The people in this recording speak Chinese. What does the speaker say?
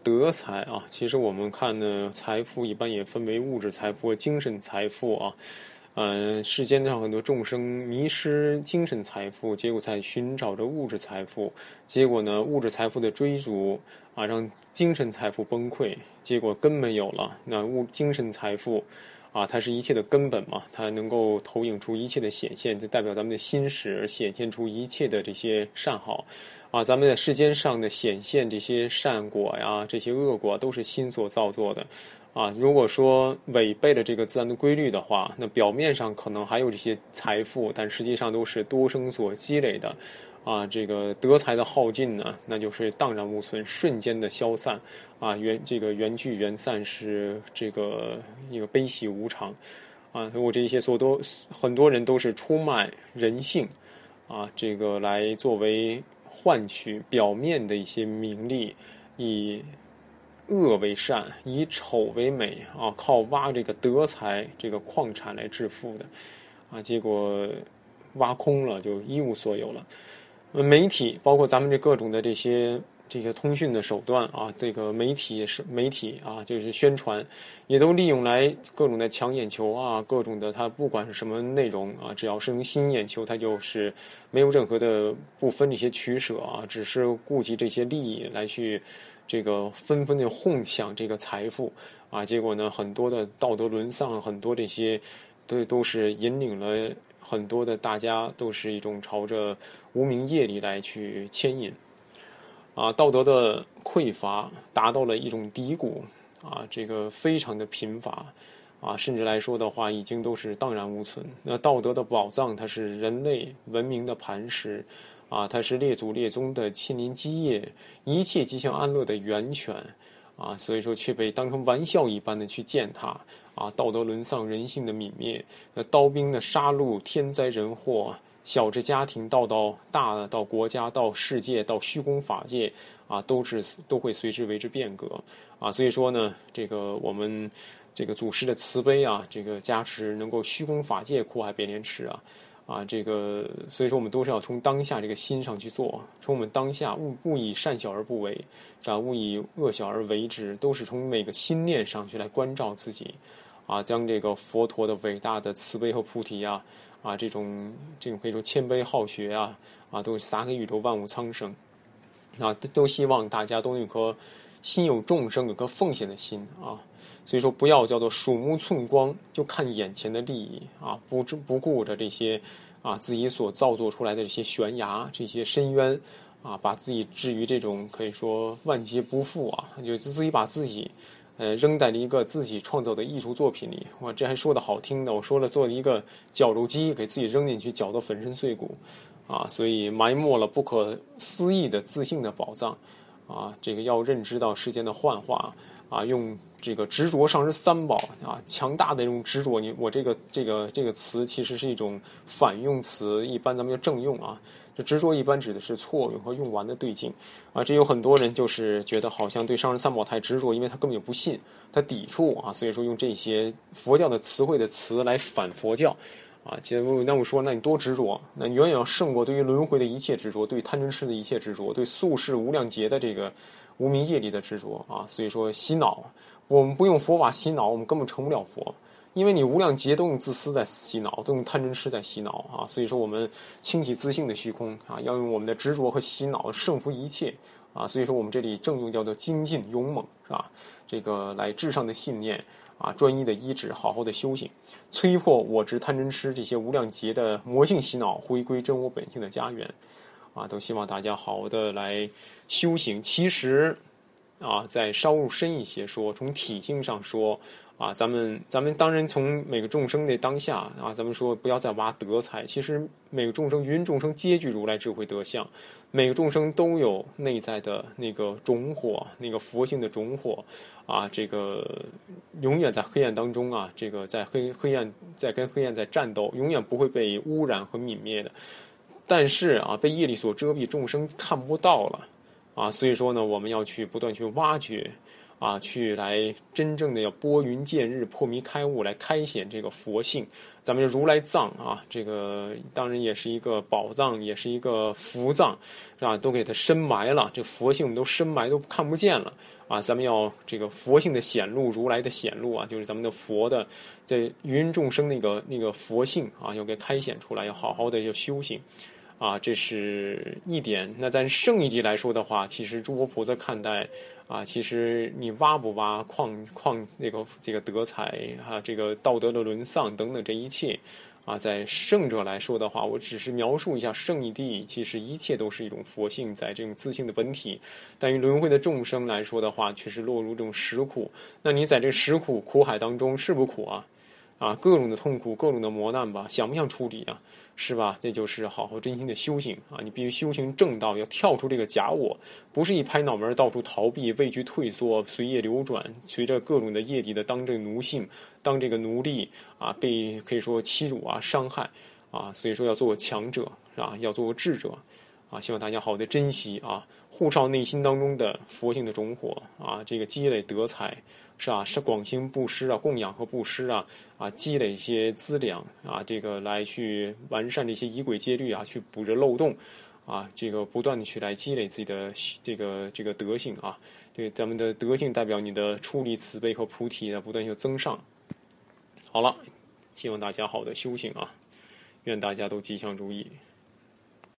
德财啊，其实我们看呢，财富一般也分为物质财富和精神财富啊。世间上很多众生迷失精神财富，结果在寻找着物质财富，结果呢，物质财富的追逐啊，让精神财富崩溃，结果根没有了。那精神财富啊，它是一切的根本嘛，它能够投影出一切的显现，就代表咱们的心识，而显现出一切的这些善好。啊，咱们在世间上的显现这些善果呀，这些恶果都是心所造作的。啊，如果说违背了这个自然的规律的话，那表面上可能还有这些财富，但实际上都是多生所积累的。啊，这个德财的耗尽呢，那就是荡然无存，瞬间的消散。啊，这个缘聚缘散是这个一个悲喜无常。啊，我这些很多人都是出卖人性，啊，这个来作为换取表面的一些名利，以恶为善，以丑为美啊，靠挖这个德财这个矿产来致富的。啊，结果挖空了，就一无所有了。媒体包括咱们这各种的这个通讯的手段啊，这个媒体啊，就是宣传，也都利用来各种的抢眼球啊，各种的它不管是什么内容啊，只要是能吸引眼球，它就是没有任何的不分这些取舍啊，只是顾及这些利益来去这个纷纷的哄抢这个财富啊，结果呢，很多的道德沦丧，很多这些都是引领了很多的大家都是一种朝着无明业力来去牵引。啊，道德的匮乏达到了一种低谷啊，这个非常的贫乏啊，甚至来说的话，已经都是荡然无存。那道德的宝藏，它是人类文明的磐石啊，它是列祖列宗的千年基业，一切吉祥安乐的源泉啊，所以说却被当成玩笑一般的去践踏啊，道德沦丧，人性的泯灭，那刀兵的杀戮，天灾人祸。小至家庭，大的到国家，到世界，到虚空法界啊，都会随之为之变革啊。所以说呢，这个我们这个祖师的慈悲啊，这个加持能够虚空法界苦海别莲池啊，这个所以说我们都是要从当下这个心上去做，从我们当下勿以善小而不为，勿以恶小而为之，都是从每个心念上去来关照自己啊，将这个佛陀的伟大的慈悲和菩提啊，这种可以说谦卑好学啊，都撒给宇宙万物苍生，啊，都希望大家都有颗心有众生、有颗奉献的心啊。所以说，不要叫做鼠目寸光，就看眼前的利益啊，不顾着这些啊自己所造作出来的这些悬崖、这些深渊啊，把自己置于这种可以说万劫不复啊，就自己把自己。扔在了一个自己创造的艺术作品里，哇，这还说的好听的，我说了做了一个绞肉机，给自己扔进去，绞得粉身碎骨，啊，所以埋没了不可思议的自信的宝藏，啊，这个要认知到世间的幻化，啊，用这个执着上是三宝啊，强大的这种执着，我这个词其实是一种反用词，一般咱们要正用啊。这执着一般指的是错用和用完的对境啊，这有很多人就是觉得好像对上人三宝太执着，因为他根本就不信，他抵触啊，所以说用这些佛教的词汇的词来反佛教啊。那我说，那你多执着，那你远远要胜过对于轮回的一切执着，对贪嗔痴的一切执着，对宿世无量劫的这个无明业力的执着啊。所以说洗脑，我们不用佛法洗脑，我们根本成不了佛。因为你无量劫都用自私在洗脑，都用贪嗔痴在洗脑啊，所以说我们清洗自性的虚空啊，要用我们的执着和洗脑胜服一切啊，所以说我们这里正用叫做精进勇猛是吧？这个来至上的信念啊，专一的依止，好好的修行，摧破我执贪嗔痴这些无量劫的魔性洗脑，回归真我本性的家园啊，都希望大家好好的来修行。其实啊，再稍入深一些说，从体性上说。啊，咱们当然从每个众生的当下啊，咱们说不要再挖德财。其实每个众生，芸众生皆具如来智慧德相，每个众生都有内在的那个种火，那个佛性的种火啊，这个永远在黑暗当中啊，这个在黑暗在跟黑暗在战斗，永远不会被污染和泯灭的。但是啊，被业力所遮蔽，众生看不到了啊，所以说呢，我们要去不断去挖掘。 啊，去来真正的要拨云见日、破迷开悟，来开显这个佛性。咱们如来藏啊，这个当然也是一个宝藏，也是一个福藏，是吧？都给它深埋了，这佛性我们都深埋，都看不见了啊！咱们要这个佛性的显露，如来的显露啊，就是咱们的佛的在芸众生那个佛性啊，要给开显出来，要好好的要修行。啊，这是一点。那在圣义地来说的话，其实诸佛菩萨看待啊，其实你挖不挖这个德才啊，这个道德的沦丧等等这一切啊，在圣者来说的话，我只是描述一下圣义地，其实一切都是一种佛性在这种自性的本体。但于轮回的众生来说的话，却是落入这种食苦。那你在这食苦海当中是不苦啊？啊，各种的痛苦，各种的磨难吧，想不想处理啊？是吧？这就是好好真心的修行啊！你必须修行正道，要跳出这个假我，不是一拍脑门到处逃避、畏惧退缩、随业流转，随着各种的业力的当这个奴性、当这个奴隶啊，被可以说欺辱啊、伤害啊，所以说要做个强者啊，要做个智者啊！希望大家好好的珍惜啊，护照内心当中的佛性的种火啊，这个积累德才。是啊，是广行布施啊，供养和布施啊，积累一些资粮啊，这个来去完善这些仪轨戒律啊，去补着漏洞啊，这个不断的去来积累自己的这个德性啊，对咱们的德性代表你的出离慈悲和菩提的不断有增上。好了，希望大家好的修行啊，愿大家都吉祥如意。